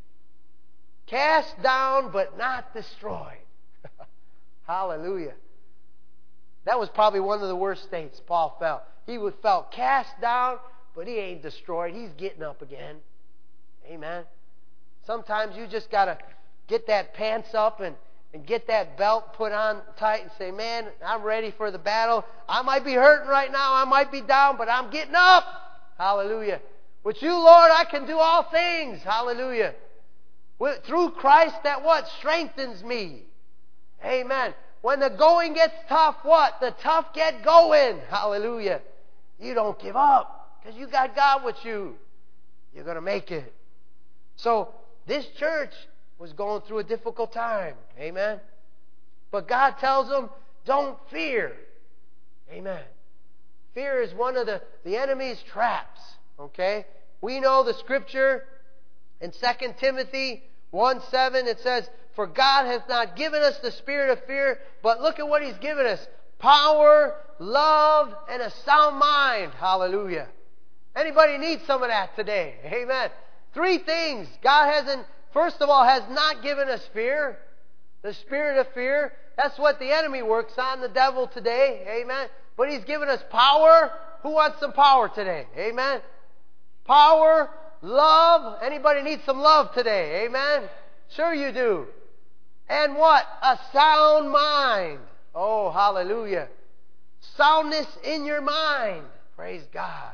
Cast down, but not destroyed. Hallelujah. That was probably one of the worst states Paul felt. He was felt cast down, but he ain't destroyed. He's getting up again. Amen. Sometimes you just got to get that pants up and, and get that belt put on tight and say, man, I'm ready for the battle. I might be hurting right now. I might be down, but I'm getting up. Hallelujah. With you, Lord, I can do all things. Hallelujah. With, through Christ that what? Strengthens me. Amen. When the going gets tough, what? The tough get going. Hallelujah. You don't give up because you got God with you. You're going to make it. So this church was going through a difficult time. Amen. But God tells them, don't fear. Amen. Fear is one of the, the enemy's traps. Okay? We know the scripture in Second Timothy one seven. It says, for God hath not given us the spirit of fear, but look at what He's given us. Power, love, and a sound mind. Hallelujah. Anybody need some of that today? Amen. Three things. God hasn't, first of all, has not given us fear. The spirit of fear. That's what the enemy works on, the devil today. Amen. But He's given us power. Who wants some power today? Amen. Power, love. Anybody need some love today? Amen. Sure you do. And what? A sound mind. Oh, hallelujah. Soundness in your mind. Praise God.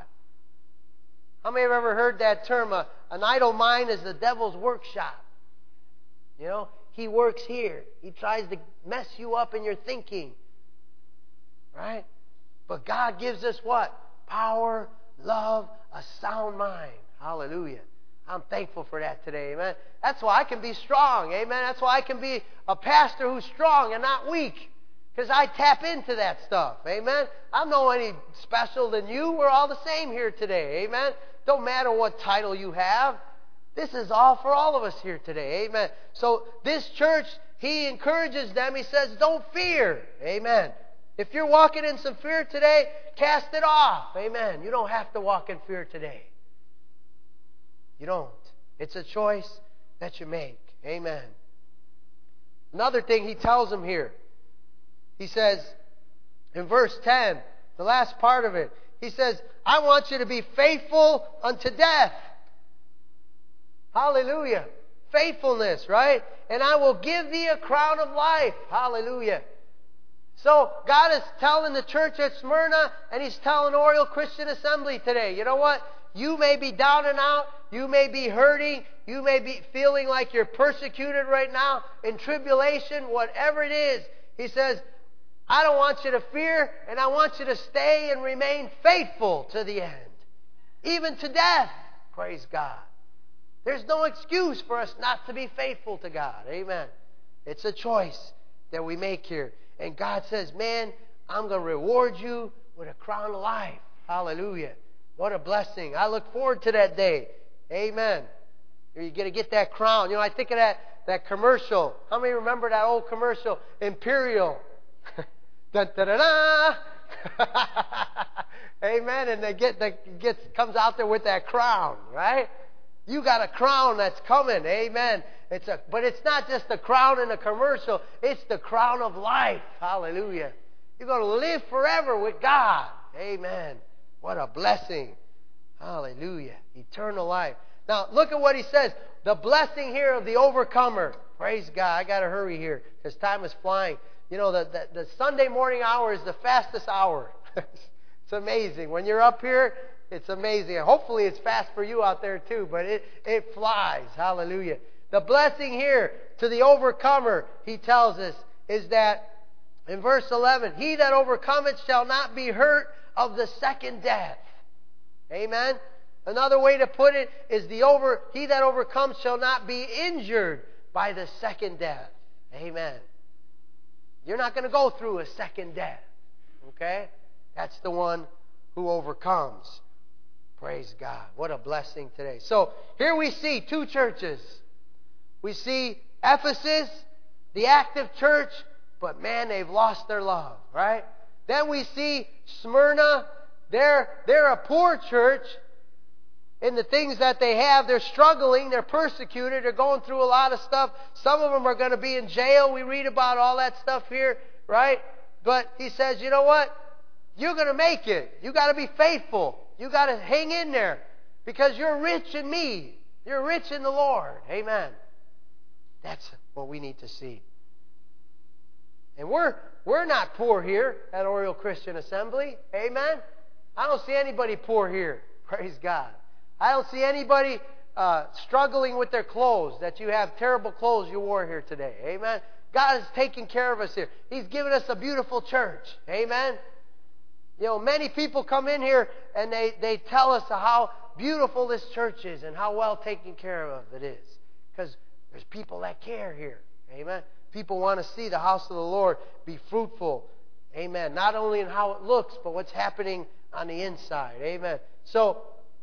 How many have ever heard that term? A, an idle mind is the devil's workshop. You know, he works here. He tries to mess you up in your thinking. Right? But God gives us what? Power, love, a sound mind. Hallelujah. I'm thankful for that today, amen. That's why I can be strong, amen. That's why I can be a pastor who's strong and not weak. Because I tap into that stuff, amen. I'm no any special than you. We're all the same here today, amen. Don't matter what title you have. This is all for all of us here today, amen. So this church, he encourages them. He says, don't fear, amen. If you're walking in some fear today, cast it off, amen. You don't have to walk in fear today. You don't. It's a choice that you make. Amen. Another thing he tells them here. He says, in verse ten, the last part of it, he says, I want you to be faithful unto death. Hallelujah. Faithfulness, right? And I will give thee a crown of life. Hallelujah. So God is telling the church at Smyrna, and He's telling Oriole Christian Assembly today, you know what? You may be down and out. You may be hurting. You may be feeling like you're persecuted right now, in tribulation, whatever it is. He says, I don't want you to fear, and I want you to stay and remain faithful to the end. Even to death. Praise God. There's no excuse for us not to be faithful to God. Amen. It's a choice that we make here. And God says, man, I'm going to reward you with a crown of life. Hallelujah. What a blessing. I look forward to that day. Amen. You're going to get that crown. You know, I think of that, that commercial. How many remember that old commercial? Imperial. Dun, da, da, da. Amen. And they get the gets comes out there with that crown, right? You got a crown that's coming. Amen. It's a, but it's not just the crown in a commercial. It's the crown of life. Hallelujah. You're going to live forever with God. Amen. What a blessing. Hallelujah. Eternal life. Now, look at what he says. The blessing here of the overcomer. Praise God. I got to hurry here because time is flying. You know, the, the, the Sunday morning hour is the fastest hour. It's amazing. When you're up here, it's amazing. Hopefully it's fast for you out there too, but it, it flies. Hallelujah. The blessing here to the overcomer, he tells us, is that in verse eleven, he that overcometh shall not be hurt of the second death. Amen. Another way to put it is the over he that overcomes shall not be injured by the second death. Amen. You're not going to go through a second death. Okay? That's the one who overcomes. Praise God. What a blessing today. So here we see two churches. We see Ephesus, the active church, but man, they've lost their love, right? Then we see Smyrna. They're, they're a poor church in the things that they have. They're struggling. They're persecuted. They're going through a lot of stuff. Some of them are going to be in jail. We read about all that stuff here, right? But he says, you know what? You're going to make it. You got to be faithful. You got to hang in there because you're rich in me. You're rich in the Lord. Amen. That's what we need to see. And we're we're not poor here at Oriole Christian Assembly. Amen. I don't see anybody poor here. Praise God. I don't see anybody uh, struggling with their clothes, that you have terrible clothes you wore here today. Amen. God is taking care of us here. He's given us a beautiful church. Amen. You know, many people come in here and they, they tell us how beautiful this church is and how well taken care of it is. Because there's people that care here. Amen. People want to see the house of the Lord be fruitful. Amen. Not only in how it looks, but what's happening on the inside. Amen. So,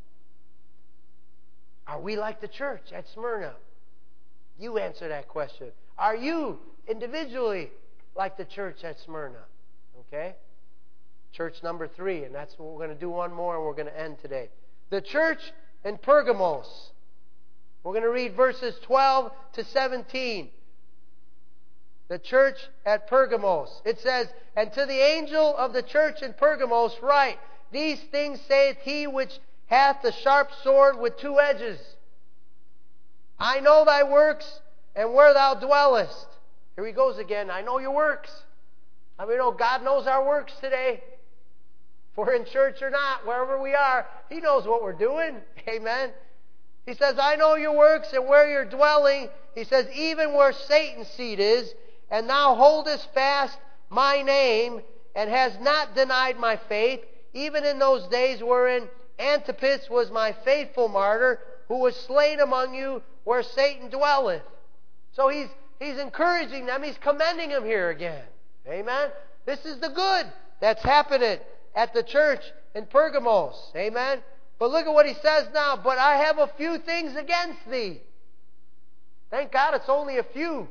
are we like the church at Smyrna? You answer that question. Are you individually like the church at Smyrna? Okay? Church number three, and that's what we're going to do one more, and we're going to end today. The church in Pergamos. We're going to read verses twelve to seventeen. The church at Pergamos. It says, and to the angel of the church in Pergamos write, these things saith he which hath the sharp sword with two edges. I know thy works, and where thou dwellest. Here he goes again. I know your works. I mean, you know, God knows our works today. If we're in church or not, wherever we are, He knows what we're doing. Amen. He says, I know your works and where you're dwelling. He says, even where Satan's seat is, and thou holdest fast my name, and has not denied my faith, even in those days wherein Antipas was my faithful martyr, who was slain among you where Satan dwelleth. So he's he's encouraging them. He's commending them here again. Amen? This is the good that's happening at the church in Pergamos. Amen? But look at what he says now. But I have a few things against thee. Thank God it's only a few.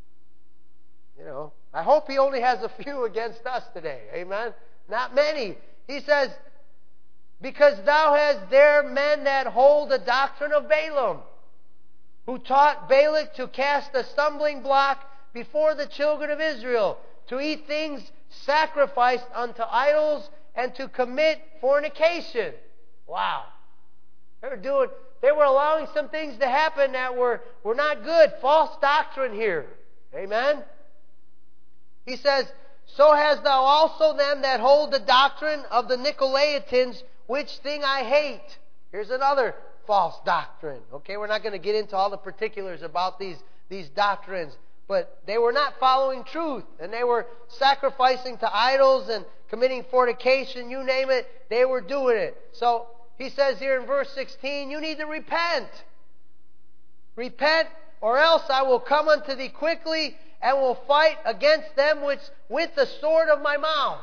You know, I hope he only has a few against us today. Amen? Not many. He says, because thou hast there men that hold the doctrine of Balaam, who taught Balak to cast a stumbling block before the children of Israel, to eat things sacrificed unto idols, and to commit fornication. Wow. They were doing, they were allowing some things to happen that were, were not good. False doctrine here. Amen? He says, so hast thou also them that hold the doctrine of the Nicolaitans, which thing I hate. Here's another false doctrine. Okay, we're not going to get into all the particulars about these, these doctrines. But they were not following truth. And they were sacrificing to idols and committing fornication. You name it, they were doing it. So he says here in verse sixteen, you need to repent. Repent, or else I will come unto thee quickly, and will fight against them which with the sword of my mouth.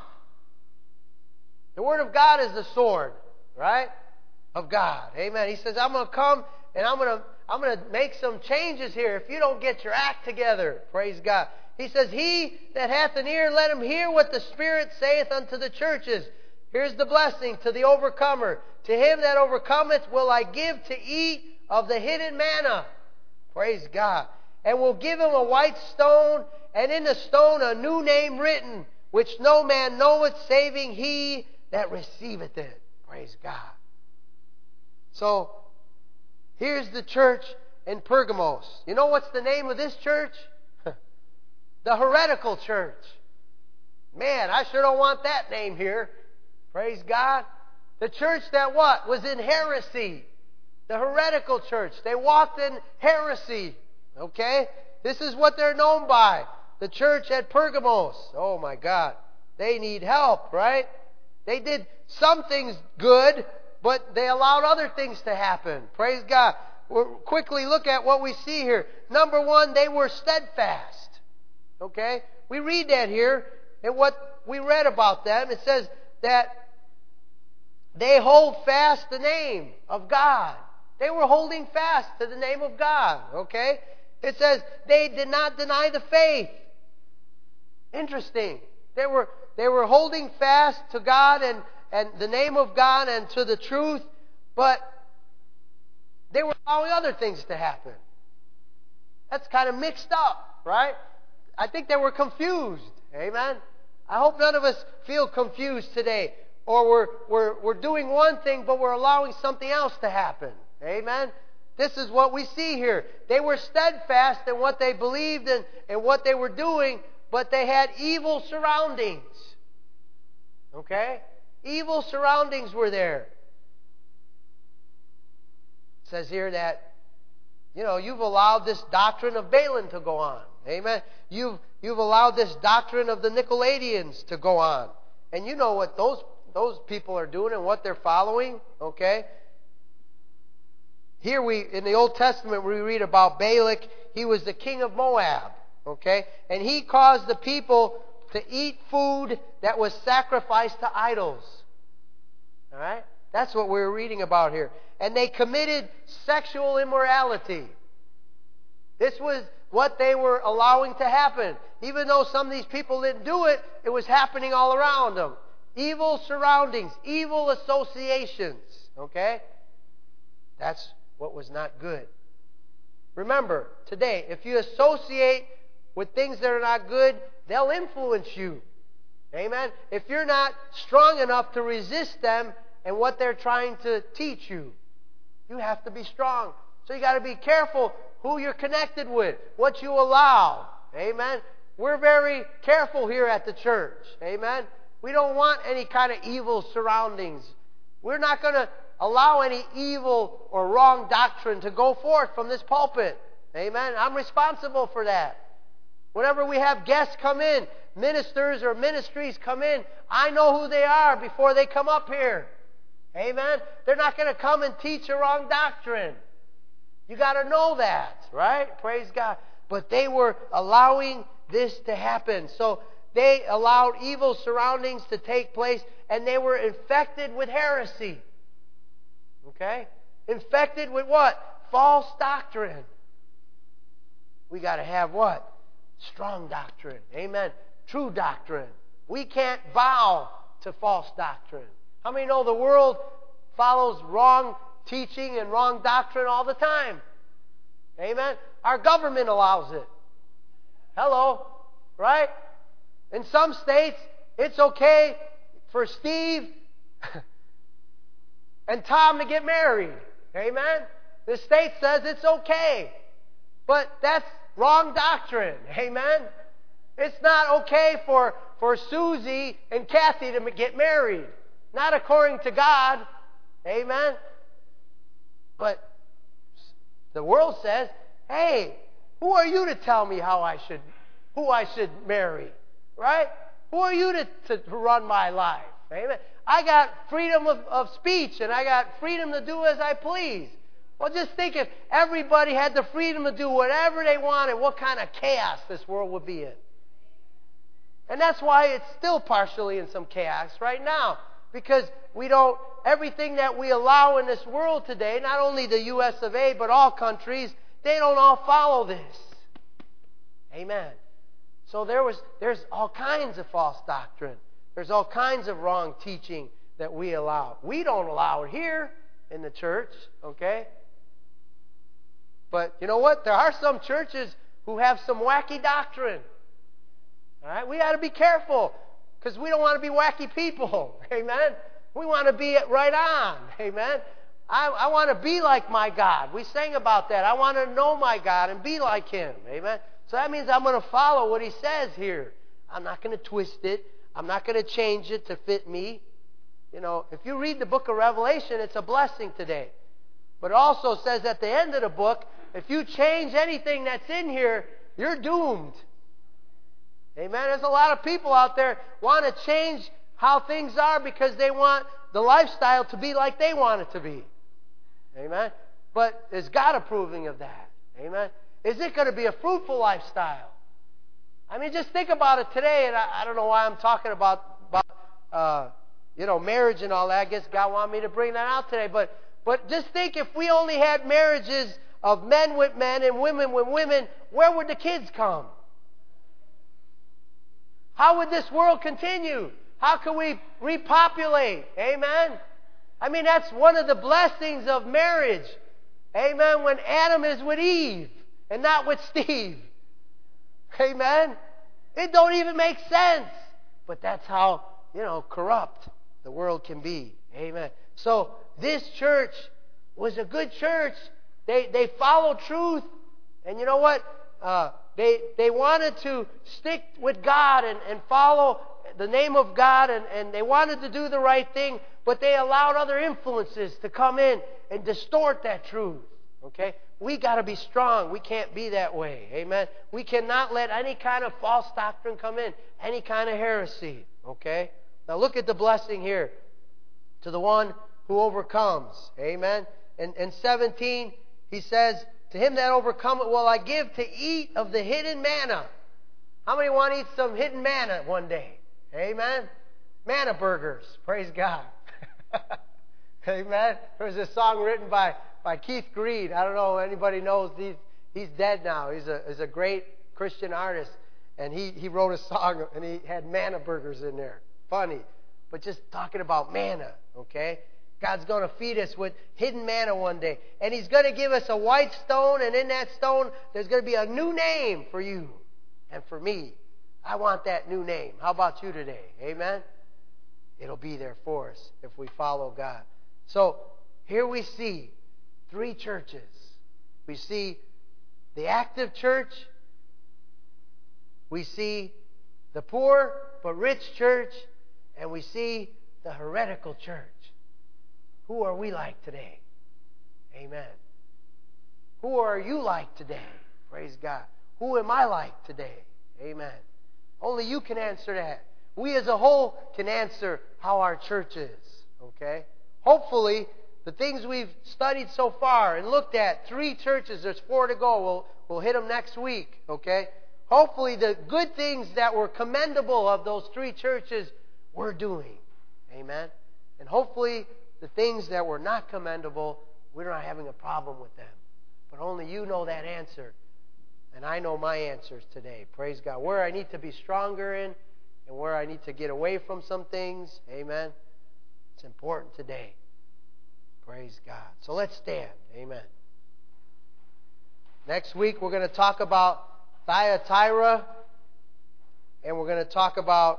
The Word of God is the sword, right? Of God. Amen. He says, I'm going to come and I'm going to I'm going to make some changes here if you don't get your act together. Praise God. He says, he that hath an ear, let him hear what the Spirit saith unto the churches. Here's the blessing to the overcomer. To him that overcometh will I give to eat of the hidden manna. Praise God. And will give him a white stone, and in the stone a new name written, which no man knoweth, saving he that receiveth it. Praise God. So, here's the church in Pergamos. You know what's the name of this church? The heretical church. Man, I sure don't want that name here. Praise God. The church that what? Was in heresy. The heretical church. They walked in heresy. Okay? This is what they're known by. The church at Pergamos. Oh my God. They need help, right? They did some things good, but they allowed other things to happen. Praise God. We'll quickly look at what we see here. Number one, they were steadfast. Okay? We read that here, and what we read about them, it says that they hold fast the name of God. They were holding fast to the name of God. Okay? It says they did not deny the faith. Interesting. They were they were holding fast to God and, and the name of God and to the truth, but they were allowing other things to happen. That's kind of mixed up, right? I think they were confused. Amen? I hope none of us feel confused today. Or we're, we're, we're doing one thing, but we're allowing something else to happen. Amen? This is what we see here. They were steadfast in what they believed and, and what they were doing, but they had evil surroundings. Okay? Evil surroundings were there. It says here that, you know, you've allowed this doctrine of Balaam to go on. Amen? You've, you've allowed this doctrine of the Nicolaitans to go on. And you know what those, those people are doing and what they're following. Okay? Here we, in the Old Testament, we read about Balak. He was the king of Moab. Okay? And he caused the people to eat food that was sacrificed to idols. Alright? That's what we're reading about here. And they committed sexual immorality. This was what they were allowing to happen. Even though some of these people didn't do it, it was happening all around them. Evil surroundings, evil associations. Okay? That's what was not good. Remember, today, if you associate with things that are not good, they'll influence you. Amen? If you're not strong enough to resist them and what they're trying to teach you, you have to be strong. So you got to be careful who you're connected with, what you allow. Amen? We're very careful here at the church. Amen? We don't want any kind of evil surroundings. We're not going to allow any evil or wrong doctrine to go forth from this pulpit. Amen. I'm responsible for that. Whenever we have guests come in, ministers or ministries come in, I know who they are before they come up here. Amen. They're not going to come and teach a wrong doctrine. You got to know that, right? Praise God. But they were allowing this to happen. So they allowed evil surroundings to take place, and they were infected with heresy. Okay? Infected with what? False doctrine. We got to have what? Strong doctrine. Amen. True doctrine. We can't bow to false doctrine. How many know the world follows wrong teaching and wrong doctrine all the time? Amen. Our government allows it. Hello. Right? In some states, it's okay for Steve and Tom to get married. Amen. The state says it's okay. But that's wrong doctrine. Amen. It's not okay for, for Susie and Kathy to get married. Not according to God. Amen. But the world says, hey, who are you to tell me how I should, who I should marry? Right? Who are you to, to run my life? Amen. I got freedom of, of speech, and I got freedom to do as I please. Well, just think if everybody had the freedom to do whatever they wanted, what kind of chaos this world would be in. And that's why it's still partially in some chaos right now. Because we don't, everything that we allow in this world today, not only the U S of A, but all countries, they don't all follow this. Amen. So there was, there's all kinds of false doctrine. There's all kinds of wrong teaching that we allow. We don't allow it here in the church, okay? But you know what? There are some churches who have some wacky doctrine. All right? We got to be careful because we don't want to be wacky people. Amen? We want to be right on. Amen? I, I want to be like my God. We sang about that. I want to know my God and be like Him. Amen? So that means I'm going to follow what He says here. I'm not going to twist it. I'm not going to change it to fit me. You know, if you read the book of Revelation, it's a blessing today. But it also says at the end of the book, if you change anything that's in here, you're doomed. Amen? There's a lot of people out there want to change how things are because they want the lifestyle to be like they want it to be. Amen? But is God approving of that? Amen? Is it going to be a fruitful lifestyle? I mean, just think about it today, and I, I don't know why I'm talking about, about uh, you know, marriage and all that. I guess God wanted me to bring that out today. But, but just think if we only had marriages of men with men and women with women, where would the kids come? How would this world continue? How can we repopulate? Amen? I mean, that's one of the blessings of marriage. Amen? When Adam is with Eve and not with Steve. Amen? It don't even make sense. But that's how, you know, corrupt the world can be. Amen. So this church was a good church. They they followed truth. And you know what? Uh, they they wanted to stick with God and, and follow the name of God. And, and they wanted to do the right thing. But they allowed other influences to come in and distort that truth. Okay? We got to be strong. We can't be that way. Amen? We cannot let any kind of false doctrine come in. Any kind of heresy. Okay? Now look at the blessing here. To the one who overcomes. Amen? And in seventeen, he says, to him that overcometh will I give to eat of the hidden manna. How many want to eat some hidden manna one day? Amen? Manna burgers. Praise God. Amen? There was a song written by by Keith Green. I don't know if anybody knows. He's, he's dead now. He's a, he's a great Christian artist. And he, he wrote a song and he had manna burgers in there. Funny. But just talking about manna, okay? God's going to feed us with hidden manna one day. And He's going to give us a white stone. And in that stone, there's going to be a new name for you and for me. I want that new name. How about you today? Amen? It'll be there for us if we follow God. So here we see three churches. We see the active church. We see the poor but rich church. And we see the heretical church. Who are we like today? Amen. Who are you like today? Praise God. Who am I like today? Amen. Only you can answer that. We as a whole can answer how our church is. Okay? Hopefully, the things we've studied so far and looked at, three churches, there's four to go. We'll, we'll hit them next week. Okay? Hopefully, the good things that were commendable of those three churches, we're doing. Amen. And hopefully, the things that were not commendable, we're not having a problem with them. But only you know that answer. And I know my answers today. Praise God. Where I need to be stronger in and where I need to get away from some things. Amen. It's important today. Praise God. So let's stand. Amen. Next week we're going to talk about Thyatira. And we're going to talk about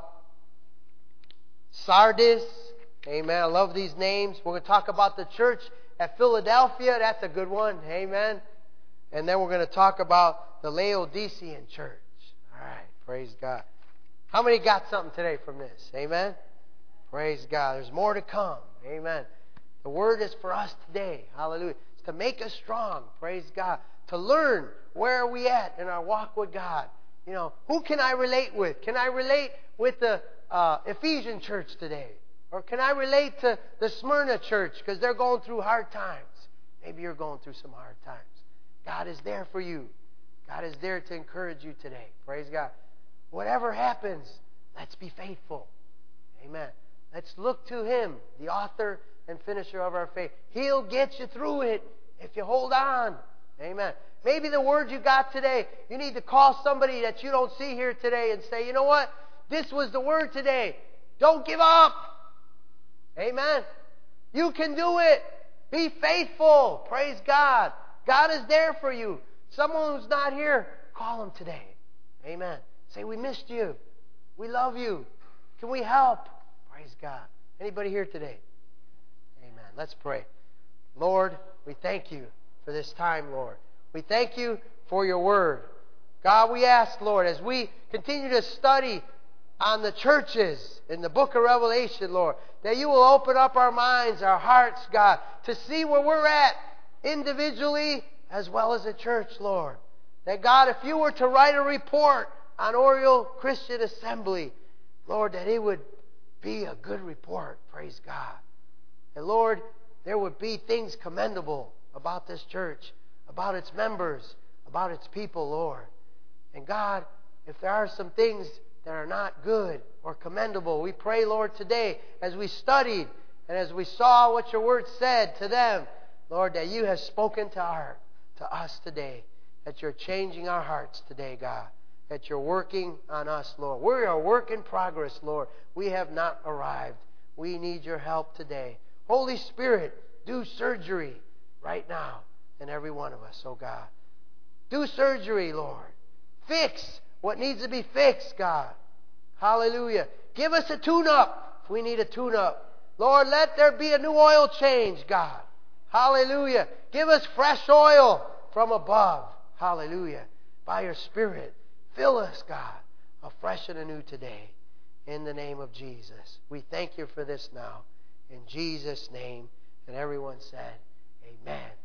Sardis. Amen. I love these names. We're going to talk about the church at Philadelphia. That's a good one. Amen. And then we're going to talk about the Laodicean church. All right. Praise God. How many got something today from this? Amen. Praise God. There's more to come. Amen. The word is for us today. Hallelujah. It's to make us strong. Praise God. To learn where are we at in our walk with God. You know, who can I relate with? Can I relate with the uh, Ephesian church today? Or can I relate to the Smyrna church because they're going through hard times? Maybe you're going through some hard times. God is there for you. God is there to encourage you today. Praise God. Whatever happens, let's be faithful. Amen. Let's look to Him, the author and finisher of our faith. He'll get you through it if you hold on. Amen. Maybe the word you got today, you need to call somebody that you don't see here today and say, you know what? This was the word today. Don't give up. Amen. You can do it. Be faithful. Praise God. God is there for you. Someone who's not here, call them today. Amen. Say, we missed you. We love you. Can we help? Praise God. Anybody here today? Amen. Let's pray. Lord, we thank you for this time, Lord. We thank you for your word. God, we ask, Lord, as we continue to study on the churches in the book of Revelation, Lord, that you will open up our minds, our hearts, God, to see where we're at individually as well as a church, Lord. That, God, if you were to write a report on Oriole Christian Assembly, Lord, that it would be a good report, praise God. And, Lord, there would be things commendable about this church, about its members, about its people, Lord. And, God, if there are some things that are not good or commendable, we pray, Lord, today, as we studied and as we saw what your word said to them, Lord, that you have spoken to our, to us today, that you're changing our hearts today, God, that you're working on us, Lord. We are a work in progress, Lord. We have not arrived. We need your help today. Holy Spirit, do surgery right now in every one of us, oh God. Do surgery, Lord. Fix what needs to be fixed, God. Hallelujah. Give us a tune-up if we need a tune-up. Lord, let there be a new oil change, God. Hallelujah. Give us fresh oil from above. Hallelujah. By your Spirit, fill us, God, afresh and anew today. In the name of Jesus. We thank you for this now. In Jesus' name. And everyone said, amen.